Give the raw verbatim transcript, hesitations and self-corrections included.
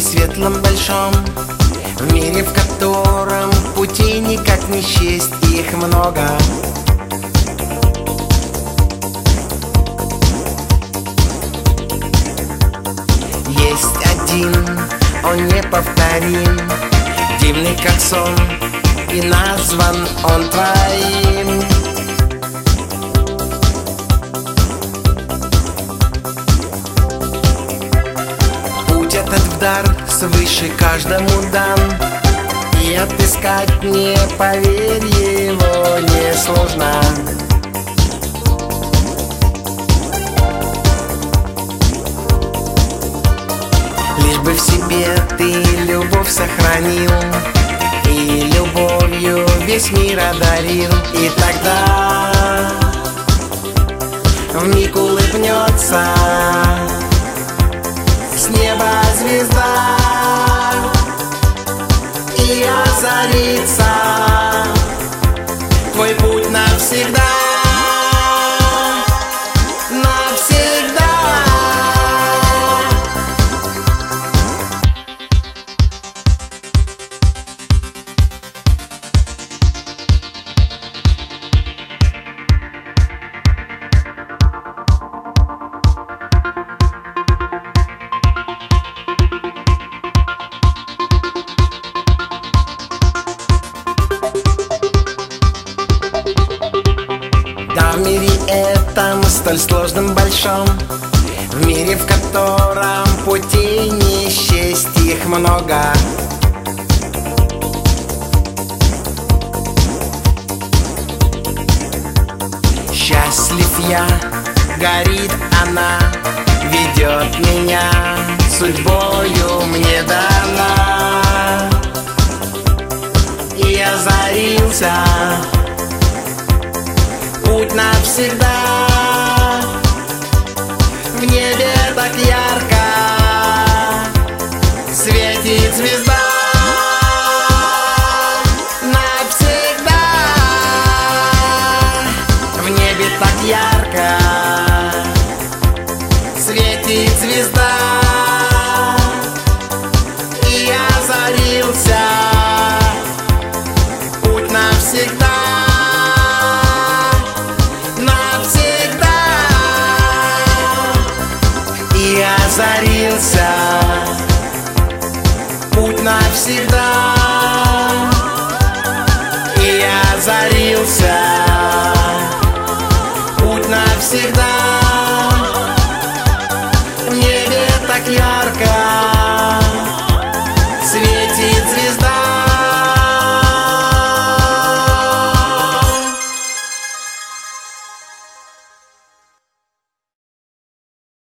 светлом большом, в мире, в котором путей никак не счесть, их много. Есть один, он неповторим, дивный как сон, и назван он твоим. Путь этот в дар свыше каждому дан, и отыскать, не поверь, его несложно. Лишь бы в себе ты любовь сохранил, и любовью весь мир одарил, и тогда вмиг улыбнется с неба звезда и озарится твой путь навсегда. В мире этом столь сложном большом, в мире, в котором путей не счесть, их много. Счастлив я, горит она, ведет меня, судьбою мне дана. И озарился путь навсегда. В небе так ярко светит звезда. Навсегда в небе так ярко светит звезда. И озарился путь навсегда. И озарился путь навсегда. И озарился путь навсегда. В небе так ярко